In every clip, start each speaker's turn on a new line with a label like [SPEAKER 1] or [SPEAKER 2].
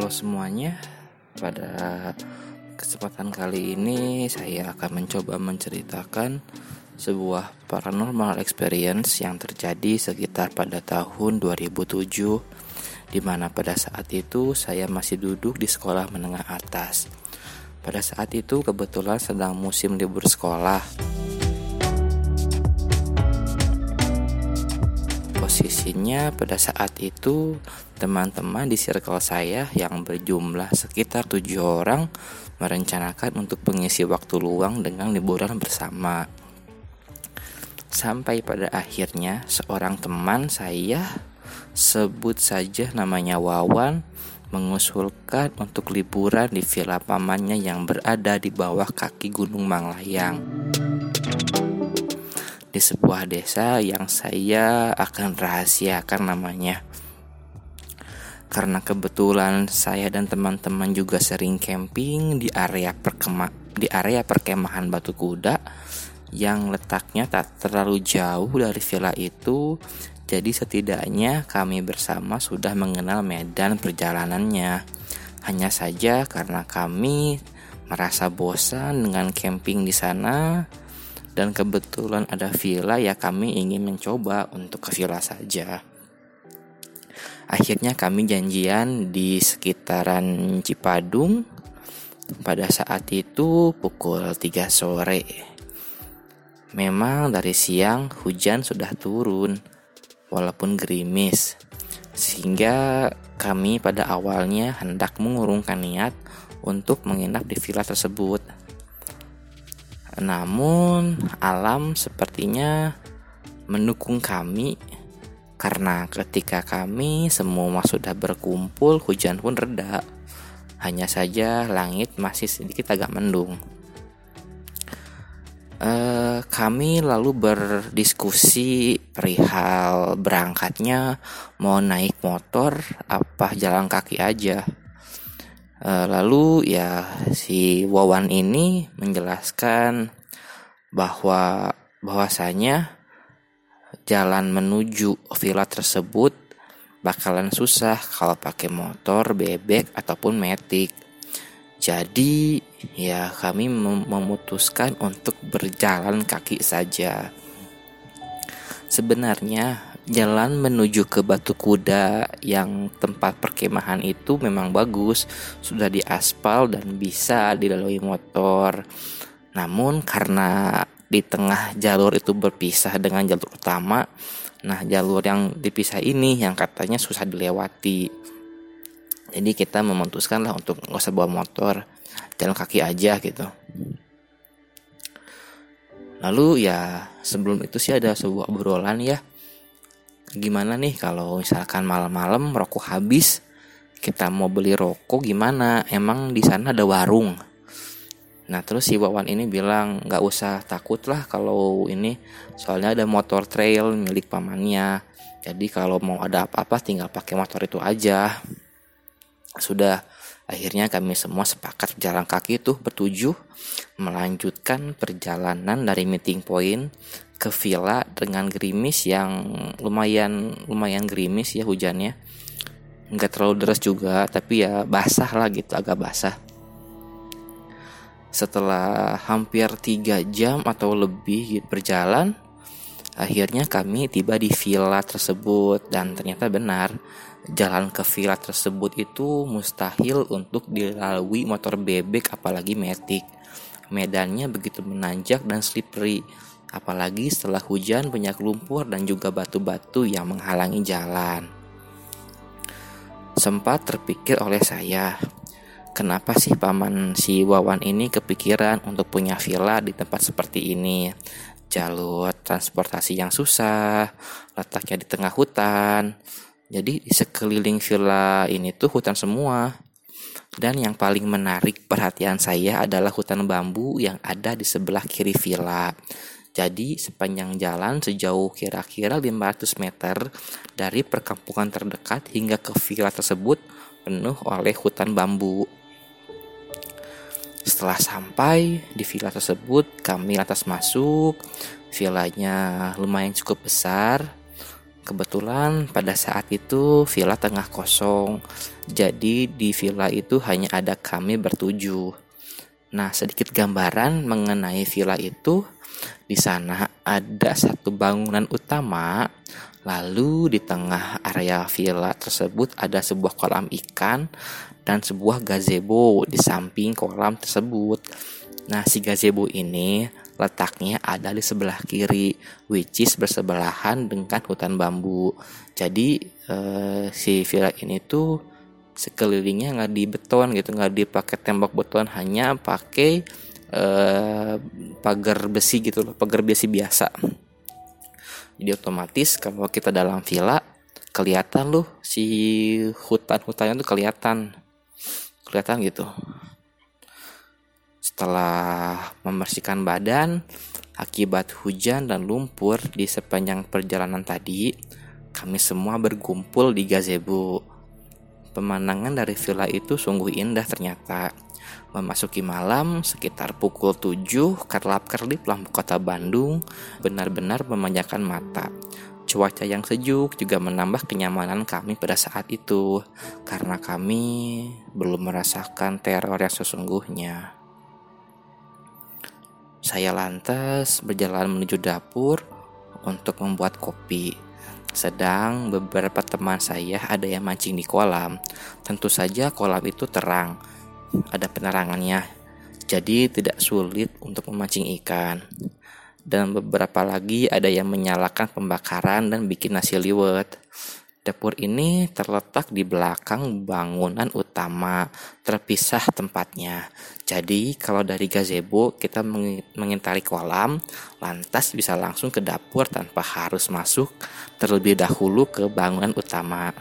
[SPEAKER 1] Halo semuanya, pada kesempatan kali ini saya akan mencoba menceritakan sebuah paranormal experience yang terjadi sekitar pada tahun 2007, di mana pada saat itu saya masih duduk di sekolah menengah atas. Pada saat itu kebetulan sedang musim libur sekolah. Posisinya pada saat itu teman-teman di circle saya yang berjumlah sekitar 7 orang merencanakan untuk mengisi waktu luang dengan liburan bersama. Sampai pada akhirnya seorang teman saya, sebut saja namanya Wawan, mengusulkan untuk liburan di villa pamannya yang berada di bawah kaki Gunung Manglayang, di sebuah desa yang saya akan rahasiakan namanya. Karena kebetulan saya dan teman-teman juga sering camping di area perkemahan Batu Kuda yang letaknya tak terlalu jauh dari villa itu. Jadi setidaknya kami bersama sudah mengenal medan perjalanannya. Hanya saja karena kami merasa bosan dengan camping di sana dan kebetulan ada villa, ya kami ingin mencoba untuk ke villa saja. Akhirnya kami janjian di sekitaran Cipadung pada saat itu pukul 3 sore. Memang dari siang hujan sudah turun walaupun gerimis, sehingga kami pada awalnya hendak mengurungkan niat untuk menginap di villa tersebut. Namun alam sepertinya mendukung kami, karena ketika kami semua sudah berkumpul hujan pun reda. Hanya saja langit masih sedikit agak mendung. Kami lalu berdiskusi perihal berangkatnya, mau naik motor apa jalan kaki aja. Lalu ya si Wawan ini menjelaskan bahwasanya jalan menuju villa tersebut bakalan susah kalau pakai motor, bebek ataupun matic. Jadi ya kami memutuskan untuk berjalan kaki saja. Sebenarnya jalan menuju ke Batu Kuda yang tempat perkemahan itu memang bagus, sudah diaspal dan bisa dilalui motor. Namun karena di tengah jalur itu berpisah dengan jalur utama, nah jalur yang dipisah ini yang katanya susah dilewati. Jadi kita memutuskan lah untuk gak usah bawa motor, jalan kaki aja gitu. Lalu ya sebelum itu sih ada sebuah obrolan ya, gimana nih kalau misalkan malam-malam rokok habis, kita mau beli rokok gimana? Emang di sana ada warung? Nah terus si Wawan ini bilang gak usah takut lah kalau ini, soalnya ada motor trail milik pamannya. Jadi kalau mau ada apa-apa tinggal pakai motor itu aja. Sudah, akhirnya kami semua sepakat jalan kaki itu bertujuh melanjutkan perjalanan dari meeting point ke villa dengan gerimis yang lumayan gerimis ya hujannya. Enggak terlalu deras juga, tapi ya basah lah gitu, agak basah. Setelah hampir 3 jam atau lebih berjalan, akhirnya kami tiba di villa tersebut. Dan ternyata benar, jalan ke villa tersebut itu mustahil untuk dilalui motor bebek apalagi matic. Medannya begitu menanjak dan slippery, apalagi setelah hujan banyak lumpur dan juga batu-batu yang menghalangi jalan. Sempat terpikir oleh saya, kenapa sih paman si Wawan ini kepikiran untuk punya villa di tempat seperti ini? Jalur transportasi yang susah, letaknya di tengah hutan. Jadi di sekeliling villa ini tuh hutan semua. Dan yang paling menarik perhatian saya adalah hutan bambu yang ada di sebelah kiri villa. Jadi sepanjang jalan sejauh kira-kira 500 meter dari perkampungan terdekat hingga ke villa tersebut penuh oleh hutan bambu. Setelah sampai di villa tersebut, kami lantas masuk. Villanya lumayan cukup besar. Kebetulan pada saat itu villa tengah kosong. Jadi di villa itu hanya ada kami bertujuh. Nah, sedikit gambaran mengenai villa itu. Di sana ada satu bangunan utama. Lalu di tengah area villa tersebut ada sebuah kolam ikan dan sebuah gazebo di samping kolam tersebut. Nah, si gazebo ini letaknya ada di sebelah kiri, which is bersebelahan dengan hutan bambu. Jadi si villa ini tuh sekelilingnya nggak di beton gitu, nggak dipakai tembok beton, hanya pakai pagar besi gitu loh, pagar besi biasa. Jadi otomatis kalau kita dalam villa kelihatan loh si hutan-hutannya tuh kelihatan gitu. Setelah membersihkan badan akibat hujan dan lumpur di sepanjang perjalanan tadi, kami semua berkumpul di gazebo. Pemandangan dari villa itu sungguh indah ternyata. Memasuki malam sekitar pukul 7, kerlap-kerlip lampu kota Bandung benar-benar memanjakan mata. Cuaca yang sejuk juga menambah kenyamanan kami pada saat itu, karena kami belum merasakan teror yang sesungguhnya. Saya lantas berjalan menuju dapur untuk membuat kopi. Sedang beberapa teman saya ada yang mancing di kolam. Tentu saja kolam itu terang, ada penerangannya, jadi tidak sulit untuk memancing ikan. Dan beberapa lagi ada yang menyalakan pembakaran dan bikin nasi liwet. Dapur ini terletak di belakang bangunan utama, terpisah tempatnya. Jadi kalau dari gazebo kita mengitari kolam, lantas bisa langsung ke dapur tanpa harus masuk terlebih dahulu ke bangunan utama.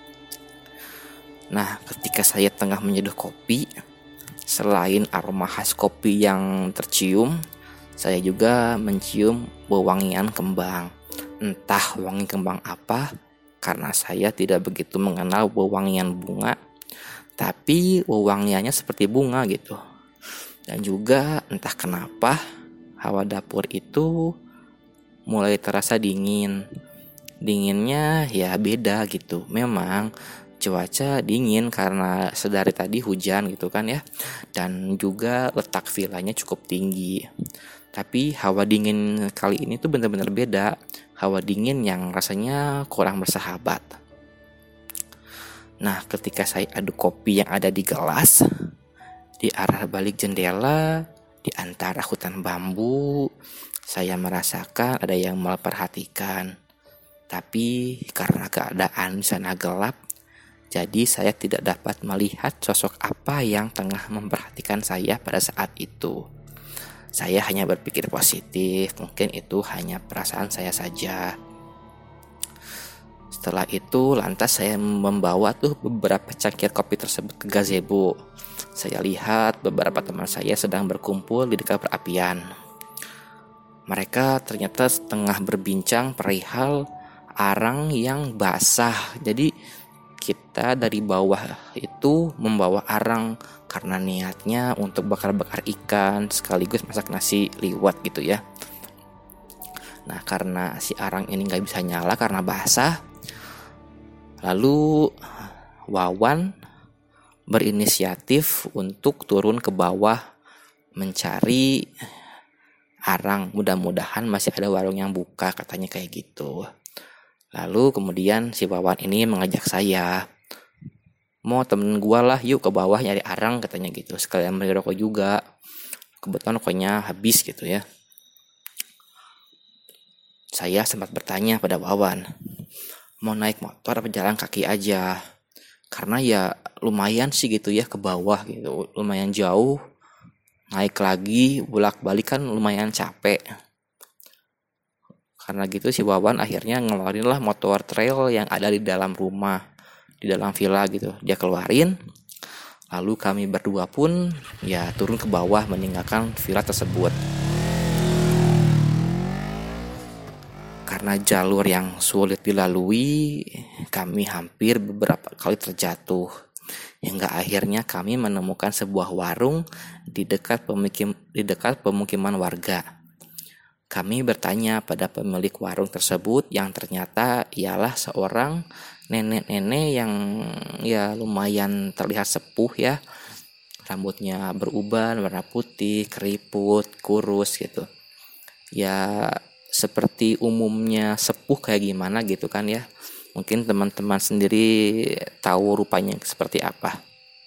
[SPEAKER 1] Nah, ketika saya tengah menyeduh kopi, selain aroma khas kopi yang tercium, saya juga mencium wewangian kembang. Entah wangi kembang apa, karena saya tidak begitu mengenal wewangian bunga, tapi wewangiannya seperti bunga gitu. Dan juga entah kenapa hawa dapur itu mulai terasa dingin. Dinginnya ya beda gitu. Memang cuaca dingin karena sedari tadi hujan gitu kan ya. Dan juga letak villanya cukup tinggi. Tapi hawa dingin kali ini tuh benar-benar beda. Hawa dingin yang rasanya kurang bersahabat. Nah, ketika saya aduk kopi yang ada di gelas, di arah balik jendela, di antara hutan bambu, saya merasakan ada yang memperhatikan. Tapi karena keadaan di sana gelap, jadi saya tidak dapat melihat sosok apa yang tengah memperhatikan saya pada saat itu. Saya hanya berpikir positif, mungkin itu hanya perasaan saya saja. Setelah itu lantas saya membawa tuh beberapa cangkir kopi tersebut ke gazebo. Saya lihat beberapa teman saya sedang berkumpul di dekat perapian. Mereka ternyata setengah berbincang perihal arang yang basah. Jadi kita dari bawah itu membawa arang karena niatnya untuk bakar-bakar ikan sekaligus masak nasi liwet gitu ya. Nah, karena si arang ini gak bisa nyala karena basah, lalu Wawan berinisiatif untuk turun ke bawah mencari arang. Mudah-mudahan masih ada warung yang buka, katanya kayak gitu. Lalu kemudian si Wawan ini mengajak saya, mau temen gua lah yuk ke bawah nyari arang, katanya gitu, sekalian beli rokok juga, kebetulan rokoknya habis gitu ya. Saya sempat bertanya pada Wawan, mau naik motor apa jalan kaki aja, karena ya lumayan sih gitu ya ke bawah gitu, lumayan jauh, naik lagi bolak-balik kan lumayan capek. Karena gitu si Wawan akhirnya ngeluarin lah motor trail yang ada di dalam rumah, di dalam villa gitu. Dia keluarin, lalu kami berdua pun ya turun ke bawah meninggalkan villa tersebut. Karena jalur yang sulit dilalui, kami hampir beberapa kali terjatuh. Hingga akhirnya kami menemukan sebuah warung di dekat pemukiman warga. Kami bertanya pada pemilik warung tersebut yang ternyata ialah seorang nenek-nenek yang ya lumayan terlihat sepuh ya. Rambutnya beruban, warna putih, keriput, kurus gitu. Ya seperti umumnya sepuh kayak gimana gitu kan ya. Mungkin teman-teman sendiri tahu rupanya seperti apa.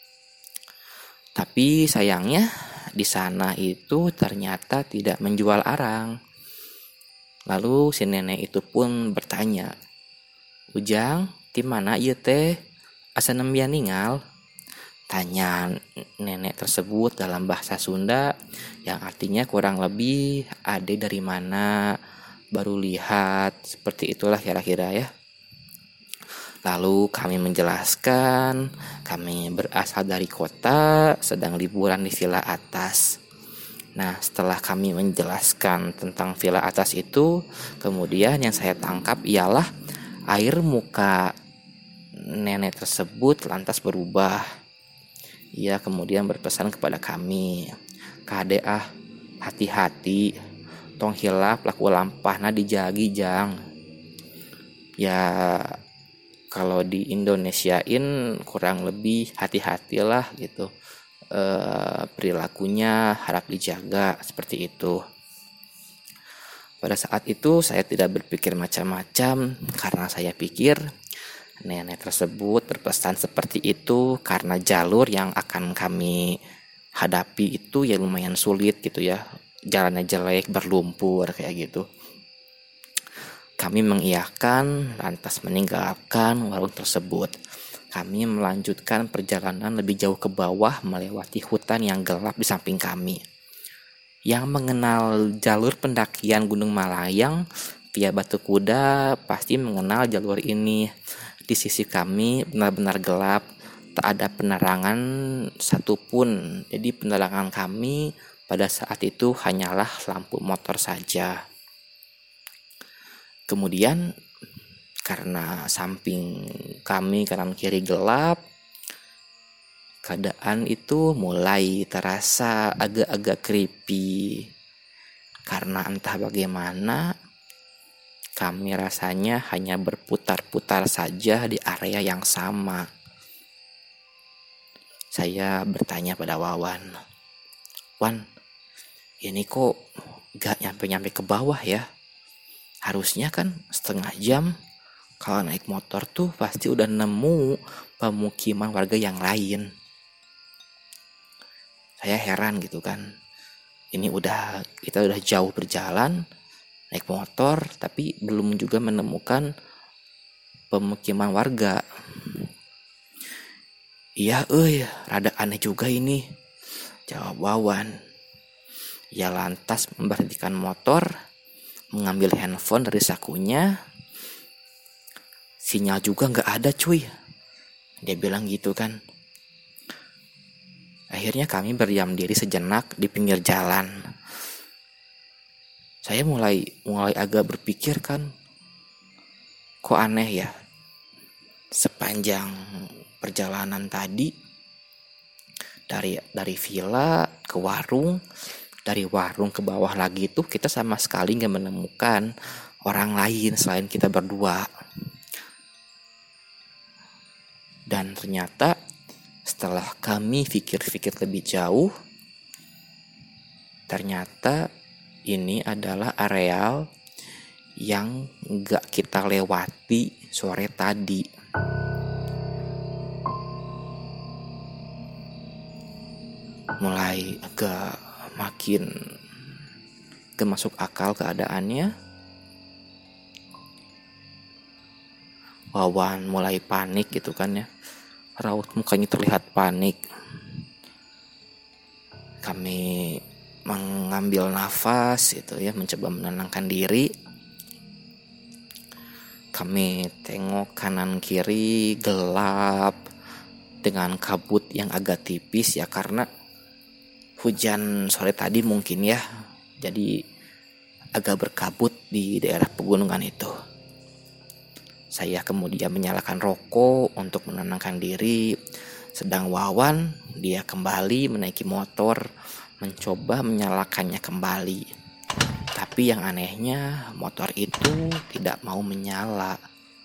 [SPEAKER 1] Tapi sayangnya di sana itu ternyata tidak menjual arang. Lalu si nenek itu pun bertanya, "Ujang, di mana ieu teh? Asa nembian ningal?" Tanya nenek tersebut dalam bahasa Sunda yang artinya kurang lebih ade dari mana, baru lihat, seperti itulah kira-kira ya. Lalu kami menjelaskan, kami berasal dari kota, sedang liburan di villa atas. Nah, setelah kami menjelaskan tentang villa atas itu, kemudian yang saya tangkap ialah air muka nenek tersebut lantas berubah. Ia kemudian berpesan kepada kami, "Kade hati-hati, tong hilap laku lampahna dijagi jang." Ya kalau di Indonesiain kurang lebih hati-hatilah gitu. Perilakunya harap dijaga seperti itu. Pada saat itu saya tidak berpikir macam-macam karena saya pikir nenek tersebut berpesan seperti itu karena jalur yang akan kami hadapi itu ya lumayan sulit gitu ya. Jalannya jelek, berlumpur kayak gitu. Kami mengiyakan lantas meninggalkan warung tersebut. Kami melanjutkan perjalanan lebih jauh ke bawah melewati hutan yang gelap di samping kami. Yang mengenal jalur pendakian Gunung Malayang via Batu Kuda pasti mengenal jalur ini. Di sisi kami benar-benar gelap, tak ada penerangan satupun. Jadi penerangan kami pada saat itu hanyalah lampu motor saja. Kemudian karena samping kami kanan kiri gelap, keadaan itu mulai terasa agak-agak creepy. Karena entah bagaimana, kami rasanya hanya berputar-putar saja di area yang sama. Saya bertanya pada Wawan, "Wan, ini kok gak nyampe-nyampe ke bawah ya? Harusnya kan setengah jam. Kalau naik motor tuh pasti udah nemu pemukiman warga yang lain." Saya heran gitu kan. Kita udah jauh berjalan naik motor tapi belum juga menemukan pemukiman warga. "Iya, rada aneh juga ini," jawab Wawan. Ia lantas memberhentikan motor, mengambil handphone dari sakunya. "Sinyal juga gak ada cuy," dia bilang gitu kan. Akhirnya kami berdiam diri sejenak di pinggir jalan. Saya mulai agak berpikir kan, kok aneh ya. Sepanjang perjalanan tadi dari villa ke warung, dari warung ke bawah lagi tuh kita sama sekali gak menemukan orang lain selain kita berdua. Dan ternyata setelah kami pikir-pikir lebih jauh, ternyata ini adalah areal yang gak kita lewati sore tadi. Mulai agak makin gak masuk akal keadaannya. Wawan mulai panik gitu kan ya. Raut mukanya terlihat panik. Kami mengambil nafas gitu ya, mencoba menenangkan diri. Kami tengok kanan kiri gelap dengan kabut yang agak tipis ya, karena hujan sore tadi mungkin ya. Jadi agak berkabut di daerah pegunungan itu. Saya kemudian menyalakan rokok untuk menenangkan diri. Sedang Wawan, dia kembali menaiki motor, mencoba menyalakannya kembali. Tapi yang anehnya motor itu tidak mau menyala.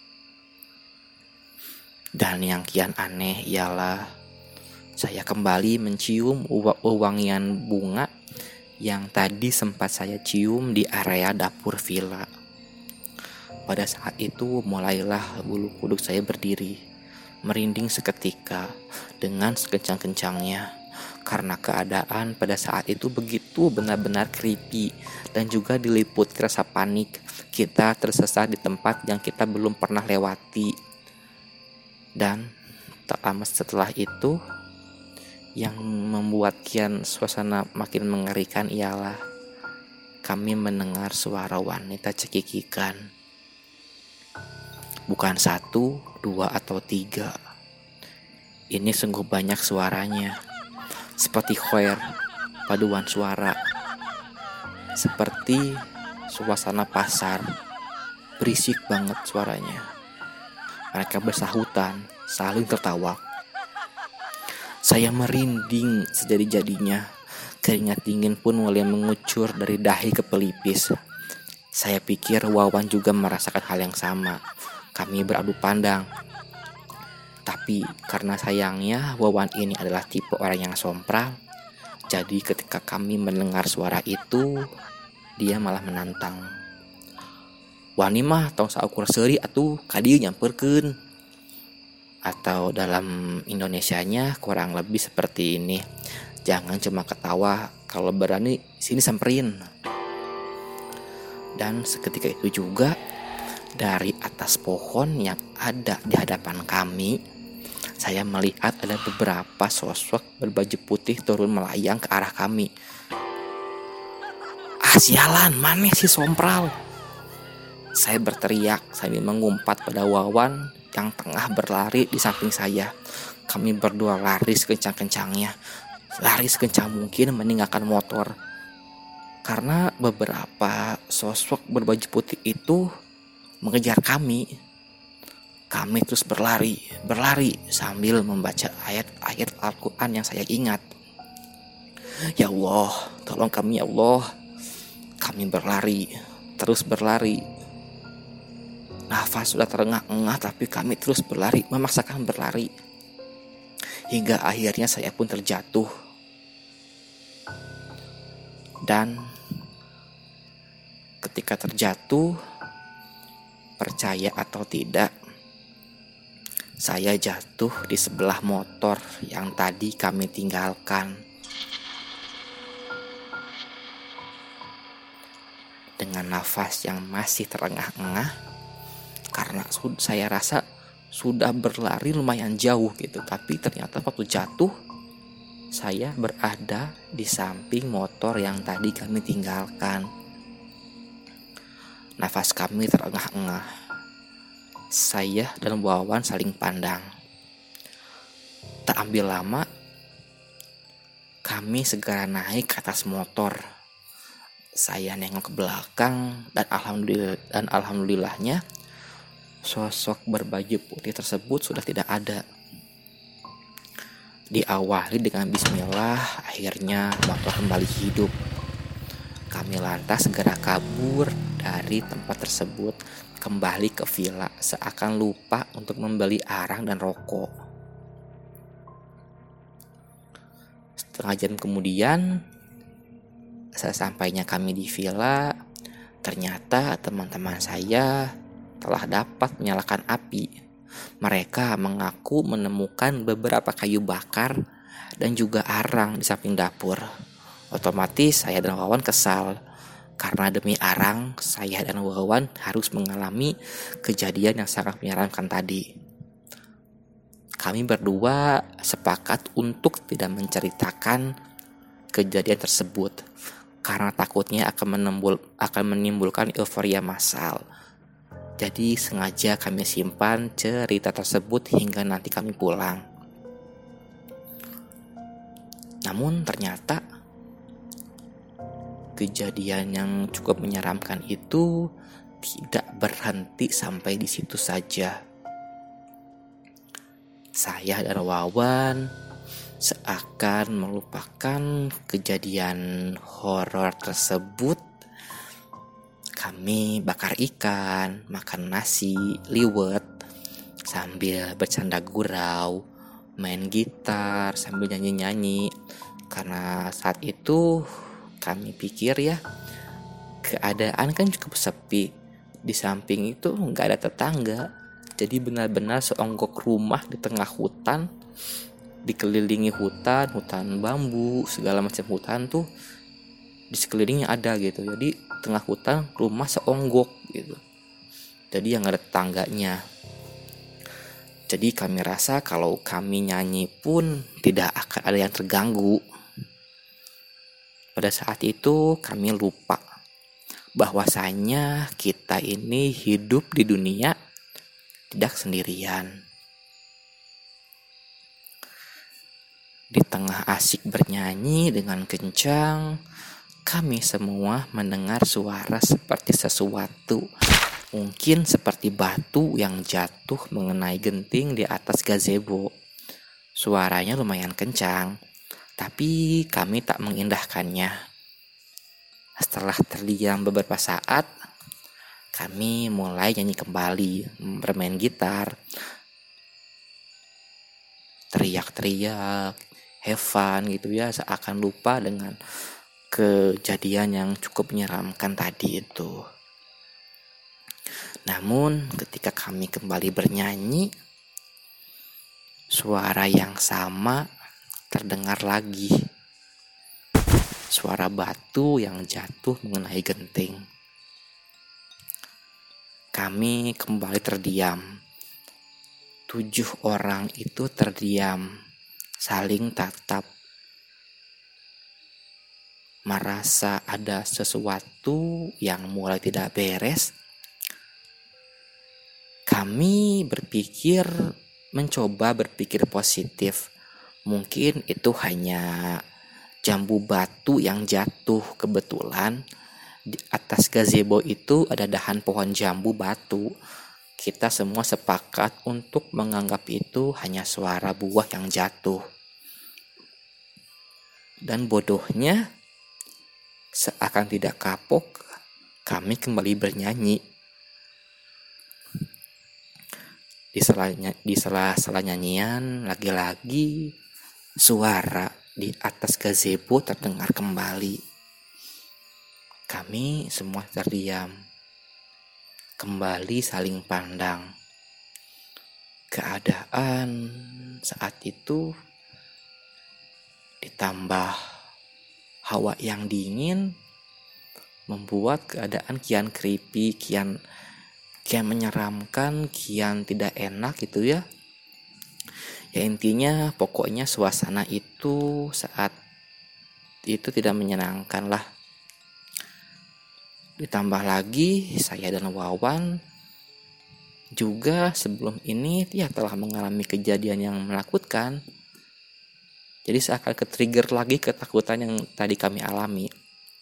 [SPEAKER 1] Dan yang kian aneh ialah saya kembali mencium wangian bunga yang tadi sempat saya cium di area dapur villa. Pada saat itu mulailah bulu kuduk saya berdiri, merinding seketika dengan sekencang-kencangnya. Karena keadaan pada saat itu begitu benar-benar creepy dan juga diliputi rasa panik. Kita tersesat di tempat yang kita belum pernah lewati. Dan tak lama setelah itu, yang membuat kian suasana makin mengerikan ialah kami mendengar suara wanita cekikikan. Bukan 1, 2, atau 3. Ini sungguh banyak suaranya. Seperti choir, paduan suara. Seperti suasana pasar. Berisik banget suaranya. Mereka bersahutan, saling tertawa. Saya merinding sejadi-jadinya. Keringat dingin pun mulai mengucur dari dahi ke pelipis. Saya pikir Wawan juga merasakan hal yang sama. Kami beradu pandang. Tapi karena sayangnya Wawan ini adalah tipe orang yang sompral, jadi ketika kami mendengar suara itu, dia malah menantang. Wani mah tong saukur seuri atuh kadieu nyamperkeun. Atau dalam Indonesianya kurang lebih seperti ini. Jangan cuma ketawa, kalau berani sini samperin. Dan seketika itu juga dari atas pohon yang ada di hadapan kami, saya melihat ada beberapa sosok berbaju putih turun melayang ke arah kami. Sialan, mana si sompral? Saya berteriak sambil mengumpat pada Wawan yang tengah berlari di samping saya. Kami berdua lari sekencang-kencangnya. Lari sekencang mungkin meninggalkan motor. Karena beberapa sosok berbaju putih itu mengejar kami. Kami terus berlari sambil membaca ayat-ayat Al-Quran yang saya ingat. Ya Allah, tolong kami ya Allah. Kami terus berlari. Nafas sudah terengah-engah tapi kami terus berlari, memaksakan berlari. Hingga akhirnya saya pun terjatuh. Dan ketika terjatuh, percaya atau tidak, saya jatuh di sebelah motor yang tadi kami tinggalkan. Dengan nafas yang masih terengah-engah, karena saya rasa sudah berlari lumayan jauh gitu. Tapi ternyata waktu jatuh, saya berada di samping motor yang tadi kami tinggalkan. Nafas kami terengah-engah. Saya dan Wawan saling pandang. Tak ambil lama, kami segera naik ke atas motor. Saya nengok ke belakang dan alhamdulillahnya sosok berbaju putih tersebut sudah tidak ada. Diawali dengan bismillah, akhirnya motor kembali hidup. Kami lantas segera kabur dari tempat tersebut, kembali ke villa seakan lupa untuk membeli arang dan rokok. Setengah jam kemudian, sesampainya kami di villa, ternyata teman-teman saya telah dapat menyalakan api. Mereka mengaku menemukan beberapa kayu bakar dan juga arang di samping dapur. Otomatis saya dan Wawan kesal. Karena demi arang, saya dan Wawan harus mengalami kejadian yang sangat menyeramkan tadi. Kami berdua sepakat untuk tidak menceritakan kejadian tersebut karena takutnya akan menimbulkan euforia massal. Jadi sengaja kami simpan cerita tersebut hingga nanti kami pulang. Namun ternyata kejadian yang cukup menyeramkan itu tidak berhenti sampai di situ saja. Saya dan Wawan seakan melupakan kejadian horor tersebut kami bakar ikan, makan nasi, liwet, sambil bercanda gurau, main gitar, sambil nyanyi-nyanyi. Karena saat itu kami pikir ya, keadaan kan cukup sepi. Di samping itu gak ada tetangga. Jadi benar-benar seonggok rumah di tengah hutan, dikelilingi hutan bambu, segala macam hutan tuh di sekelilingnya ada gitu. Jadi tengah hutan rumah seonggok gitu. Jadi yang ada tetangganya. Jadi kami rasa kalau kami nyanyi pun tidak akan ada yang terganggu. Pada saat itu kami lupa bahwasanya kita ini hidup di dunia tidak sendirian. Di tengah asik bernyanyi dengan kencang, kami semua mendengar suara seperti sesuatu, mungkin seperti batu yang jatuh mengenai genting di atas gazebo. Suaranya lumayan kencang, tapi kami tak mengindahkannya. Setelah terdiam beberapa saat, kami mulai nyanyi kembali, bermain gitar, teriak-teriak, have fun gitu ya, seakan lupa dengan kejadian yang cukup menyeramkan tadi itu. Namun ketika kami kembali bernyanyi, suara yang sama terdengar lagi. Suara batu yang jatuh mengenai genting. Kami kembali terdiam. 7 orang itu terdiam, saling tatap, merasa ada sesuatu yang mulai tidak beres. Kami mencoba berpikir positif. Mungkin itu hanya jambu batu yang jatuh. Kebetulan di atas gazebo itu ada dahan pohon jambu batu. Kita semua sepakat untuk menganggap itu hanya suara buah yang jatuh. Dan bodohnya, seakan tidak kapok, kami kembali bernyanyi. Di sela-sela nyanyian, lagi-lagi suara di atas gazebo terdengar kembali. Kami semua terdiam, kembali saling pandang. Keadaan saat itu ditambah hawa yang dingin membuat keadaan kian creepy, kian menyeramkan, kian tidak enak gitu ya. Ya intinya pokoknya suasana itu saat itu tidak menyenangkan lah. Ditambah lagi saya dan Wawan juga sebelum ini ya telah mengalami kejadian yang menakutkan. Jadi seakan ke-trigger lagi ketakutan yang tadi kami alami.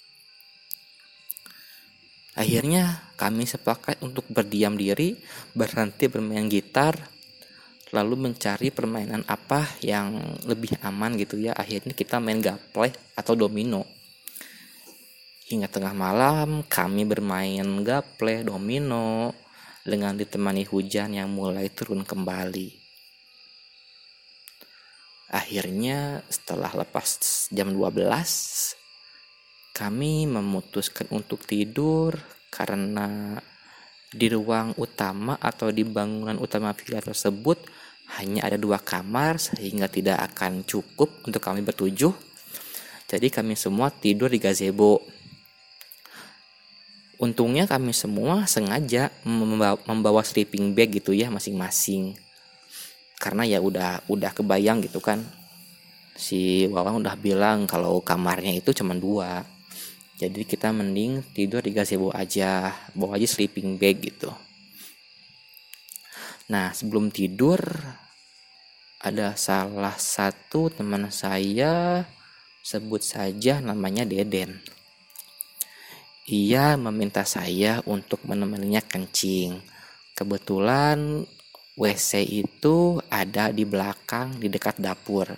[SPEAKER 1] Akhirnya kami sepakat untuk berdiam diri, berhenti bermain gitar, lalu mencari permainan apa yang lebih aman gitu ya. Akhirnya kita main gaplek atau domino. Hingga tengah malam kami bermain gaplek, domino dengan ditemani hujan yang mulai turun kembali. Akhirnya setelah lepas jam 12, kami memutuskan untuk tidur karena di ruang utama atau di bangunan utama villa tersebut hanya ada 2 kamar sehingga tidak akan cukup untuk kami bertujuh. Jadi kami semua tidur di gazebo. Untungnya kami semua sengaja membawa sleeping bag gitu ya masing-masing. Karena ya udah kebayang gitu kan. Si Wawan udah bilang kalau kamarnya itu cuma 2. Jadi kita mending tidur di gazebo aja, bawa aja sleeping bag gitu. Nah sebelum tidur ada salah satu teman saya, sebut saja namanya Deden. Ia meminta saya untuk menemaninya kencing. Kebetulan WC itu ada di belakang di dekat dapur.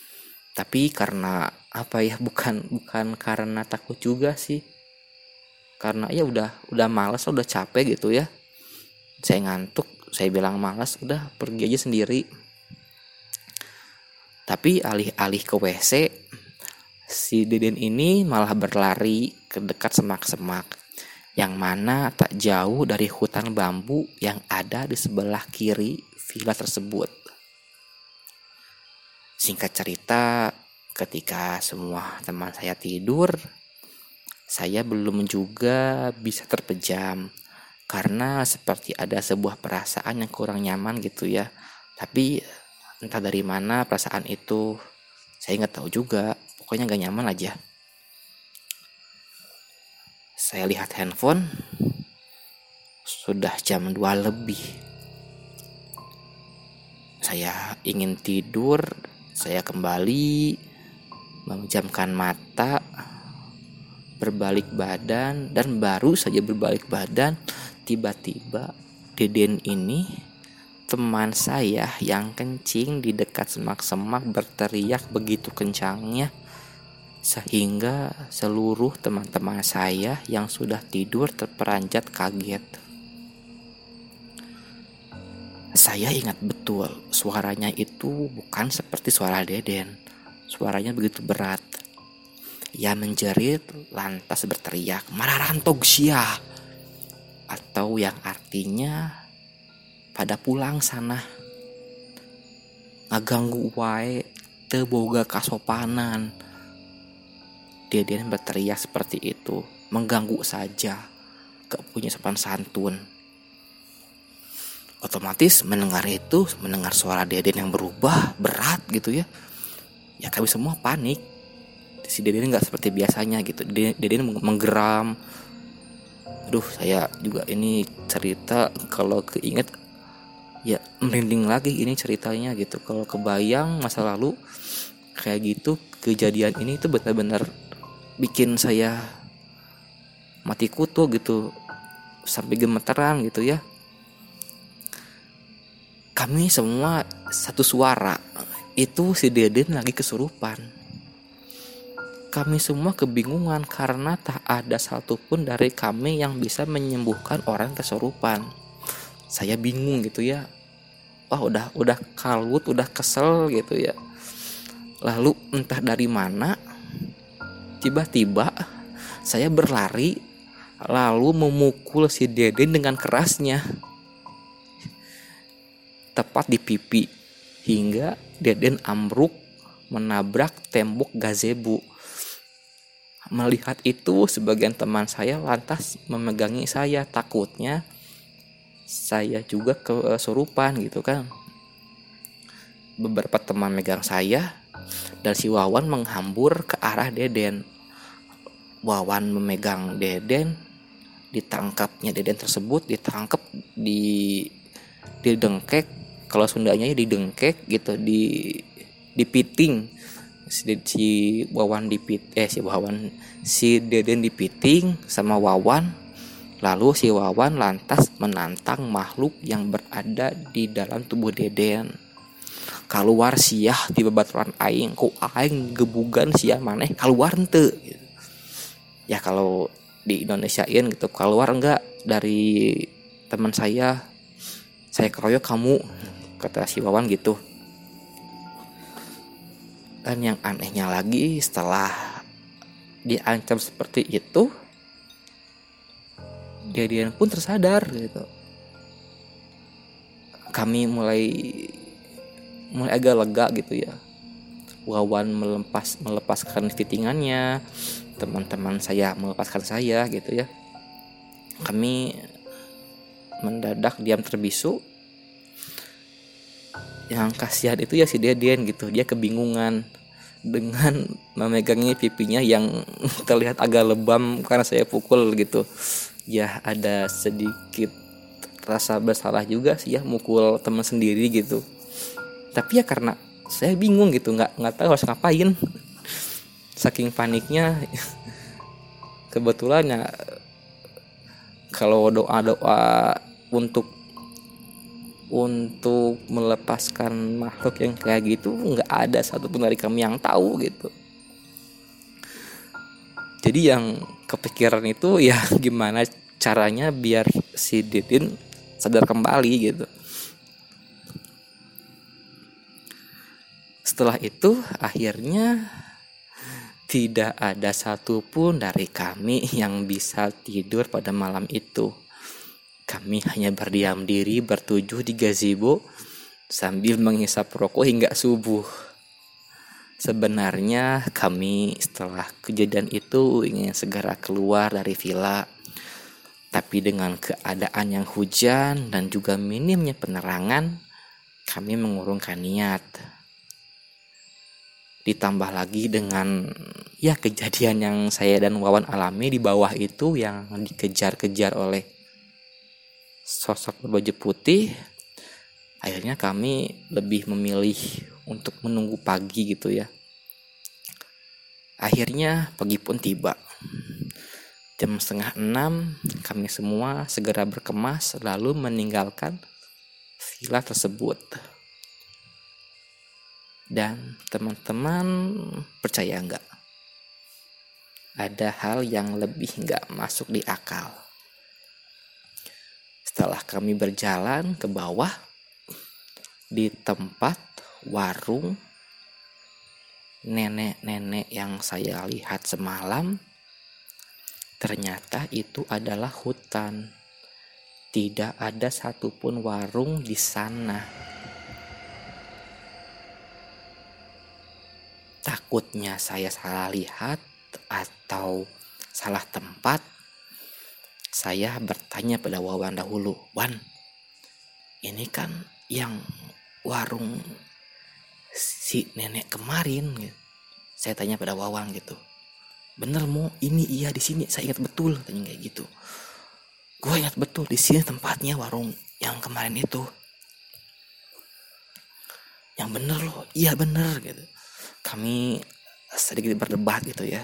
[SPEAKER 1] Tapi karena bukan karena takut juga sih. karena ya udah malas, udah capek gitu ya. Saya ngantuk, saya bilang malas, udah pergi aja sendiri. Tapi alih-alih ke WC, si Deden ini malah berlari ke dekat semak-semak yang mana tak jauh dari hutan bambu yang ada di sebelah kiri villa tersebut. Singkat cerita, ketika semua teman saya tidur, saya belum juga bisa terpejam karena seperti ada sebuah perasaan yang kurang nyaman gitu ya. Tapi entah dari mana perasaan itu, saya nggak tahu juga. Pokoknya nggak nyaman aja. Saya lihat handphone, sudah jam 2 lebih. Saya ingin tidur. Saya kembali memejamkan mata, berbalik badan, dan baru saja berbalik badan, tiba-tiba Deden ini, teman saya yang kencing di dekat semak-semak, berteriak begitu kencangnya sehingga seluruh teman-teman saya yang sudah tidur terperanjat kaget. Saya ingat betul, suaranya itu bukan seperti suara Deden. Suaranya begitu berat. Ia menjerit lantas berteriak, "Mararantog sia!" Atau yang artinya, pada pulang sana. Ngaganggu wae teu boga kasopanan. Deden berteriak seperti itu, mengganggu saja, gak punya sopan santun. Otomatis mendengar suara Deden yang berubah, berat gitu ya. Ya kami semua panik. Si Deden gak seperti biasanya gitu. Deden menggeram. Aduh, saya juga ini cerita kalau keinget ya merinding lagi ini ceritanya gitu. Kalau kebayang masa lalu kayak gitu, kejadian ini tuh benar-benar bikin saya mati kutu gitu, sampai gemeteran gitu ya. Kami semua satu suara, itu si Deden lagi kesurupan. Kami semua kebingungan karena tak ada satupun dari kami yang bisa menyembuhkan orang kesurupan. Saya bingung gitu ya. Wah, udah kalut, udah kesel gitu ya. Lalu entah dari mana, tiba-tiba saya berlari lalu memukul si Deden dengan kerasnya, tepat di pipi, hingga Deden ambruk menabrak tembok gazebo. Melihat itu, sebagian teman saya lantas memegangi saya, takutnya saya juga kesurupan gitu kan. Beberapa teman megang saya dan si Wawan menghambur ke arah Deden. Wawan memegang Deden, ditangkapnya Deden tersebut, ditangkap di dengkek. Kalau Sundanya ya didengkek gitu, dipiting. Si Wawan si Deden dipiting sama Wawan. Lalu si Wawan lantas menantang makhluk yang berada di dalam tubuh Deden. Keluar sia di babaturan aing, ku aing gebugan sia maneh keluar henteu gitu. Ya kalau di Indonesiain gitu, keluar enggak dari teman saya keroyok kamu, kata si Wawan gitu. Dan yang anehnya lagi, setelah diancam seperti itu, Deden pun tersadar gitu. Kami mulai agak lega gitu ya. Wawan melepaskan fitingannya, teman-teman saya melepaskan saya gitu ya. Kami mendadak diam terbisu. Yang kasihan itu ya si Deden gitu, dia kebingungan dengan memegangi pipinya yang terlihat agak lebam karena saya pukul gitu. Ya ada sedikit rasa bersalah juga sih ya mukul teman sendiri gitu. Tapi ya karena saya bingung gitu, nggak tahu harus ngapain. Saking paniknya, kebetulan ya kalau doa untuk melepaskan makhluk yang kayak gitu nggak ada satupun dari kami yang tahu gitu. Jadi yang kepikiran itu ya gimana caranya biar si Didin sadar kembali gitu. Setelah itu akhirnya tidak ada satupun dari kami yang bisa tidur pada malam itu. Kami hanya berdiam diri bertujuh di gazebo sambil menghisap rokok hingga subuh. Sebenarnya kami setelah kejadian itu ingin segera keluar dari villa. Tapi dengan keadaan yang hujan dan juga minimnya penerangan, kami mengurungkan niat. Ditambah lagi dengan ya kejadian yang saya dan Wawan alami di bawah itu yang dikejar-kejar oleh sosok berbaju putih. Akhirnya kami lebih memilih untuk menunggu pagi gitu ya. Akhirnya pagi pun tiba. Jam 5:30 kami semua segera berkemas lalu meninggalkan villa tersebut. Dan teman-teman percaya enggak? Ada hal yang lebih enggak masuk di akal. Setelah kami berjalan ke bawah, di tempat warung nenek-nenek yang saya lihat semalam, ternyata itu adalah hutan. Tidak ada satupun warung di sana. Takutnya saya salah lihat atau salah tempat, saya bertanya pada Wawan dahulu, "Wan, ini kan yang warung si nenek kemarin," gitu. Saya tanya pada Wawan gitu. "Bener Mo, ini iya di sini, saya ingat betul," tanya kayak gitu. "Gue ingat betul di sini tempatnya warung yang kemarin itu." "Yang bener loh." "Iya bener," gitu. Kami sedikit berdebat gitu ya.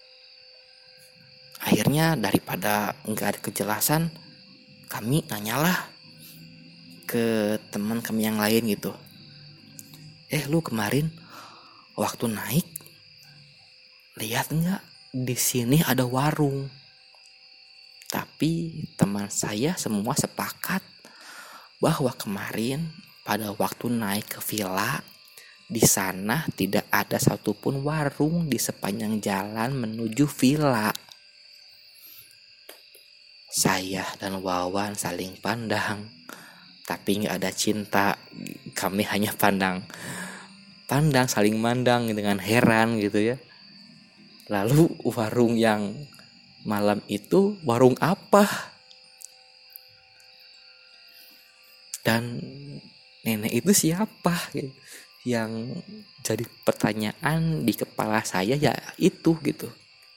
[SPEAKER 1] Akhirnya daripada nggak ada kejelasan, kami nanyalah ke teman kami yang lain gitu. Lu kemarin waktu naik lihat nggak di sini ada warung?" Tapi teman saya semua sepakat bahwa kemarin pada waktu naik ke villa, di sana tidak ada satupun warung di sepanjang jalan menuju villa. Saya dan Wawan saling pandang, tapi nggak ada cinta. Kami hanya pandang saling mandang dengan heran gitu ya. Lalu warung yang malam itu warung apa? Dan nenek itu siapa? Yang jadi pertanyaan di kepala saya ya itu gitu.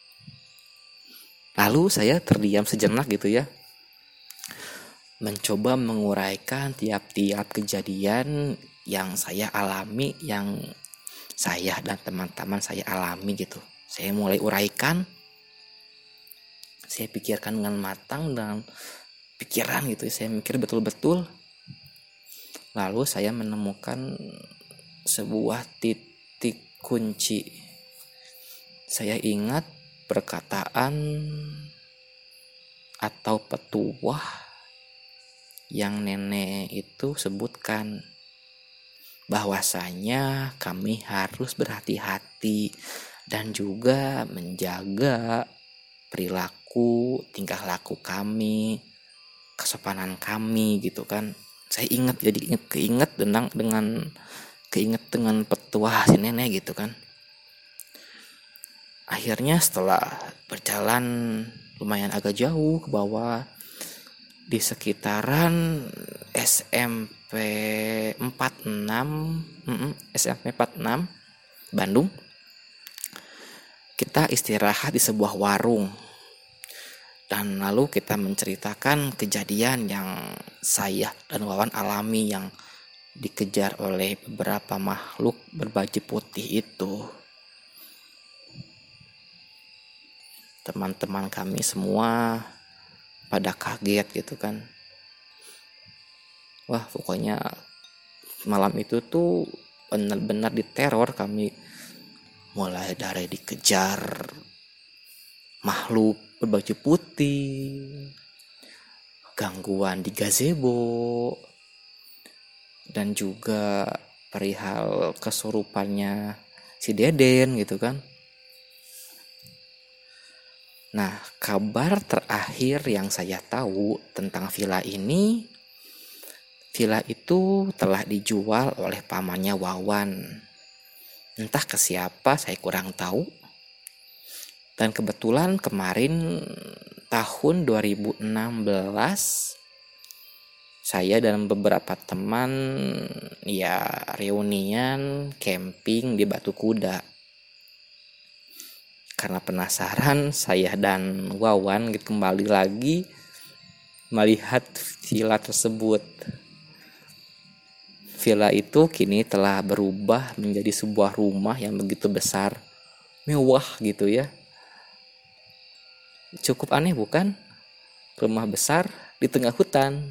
[SPEAKER 1] Lalu saya terdiam sejenak gitu ya, mencoba menguraikan tiap-tiap kejadian yang saya alami, yang saya dan teman-teman saya alami gitu. Saya mulai uraikan, saya pikirkan dengan matang dan pikiran gitu. Saya mikir betul-betul. Lalu saya menemukan sebuah titik kunci. Saya ingat perkataan atau petuah yang nenek itu sebutkan, bahwasanya kami harus berhati-hati dan juga menjaga perilaku, tingkah laku kami, kesopanan kami gitu kan. Saya keinget dengan petuah si nenek gitu kan. Akhirnya setelah berjalan lumayan agak jauh ke bawah, di sekitaran SMP 46 Bandung, kita istirahat di sebuah warung. Dan lalu kita menceritakan kejadian yang saya dan Wawan alami yang dikejar oleh beberapa makhluk berbaju putih itu. Teman-teman kami semua pada kaget gitu kan. Wah, pokoknya malam itu tuh benar-benar diteror kami. Mulai dari dikejar makhluk berbaju putih, gangguan di gazebo, dan juga perihal kesurupannya si Deden gitu kan. Nah, kabar terakhir yang saya tahu tentang villa ini, villa itu telah dijual oleh pamannya Wawan. Entah ke siapa, saya kurang tahu. Dan kebetulan kemarin tahun 2016, saya dan beberapa teman ya reunian camping di Batu Kuda. Karena penasaran, saya dan Wawan kembali lagi melihat villa tersebut. Villa itu kini telah berubah menjadi sebuah rumah yang begitu besar, mewah gitu ya. Cukup aneh bukan? Rumah besar di tengah hutan.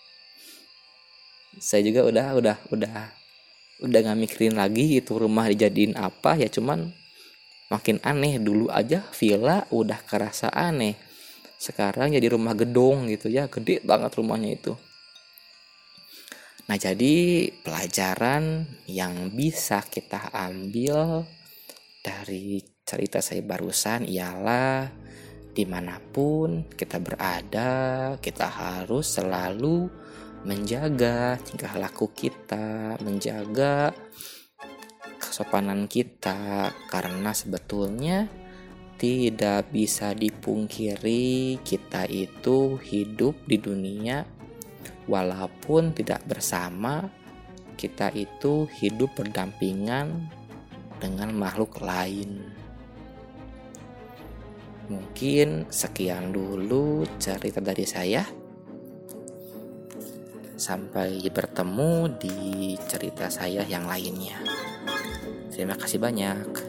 [SPEAKER 1] Saya juga udah gak mikirin lagi itu rumah dijadiin apa ya, cuman makin aneh. Dulu aja villa udah kerasa aneh, sekarang jadi rumah gedung gitu ya, gede banget rumahnya itu. Nah, jadi pelajaran yang bisa kita ambil dari cerita saya barusan ialah dimanapun kita berada, kita harus selalu menjaga tingkah laku kita, menjaga kesopanan kita, karena sebetulnya tidak bisa dipungkiri kita itu hidup di dunia, walaupun tidak bersama, kita itu hidup berdampingan dengan makhluk lain. Mungkin sekian dulu cerita dari saya. Sampai bertemu di cerita saya yang lainnya. Terima kasih banyak.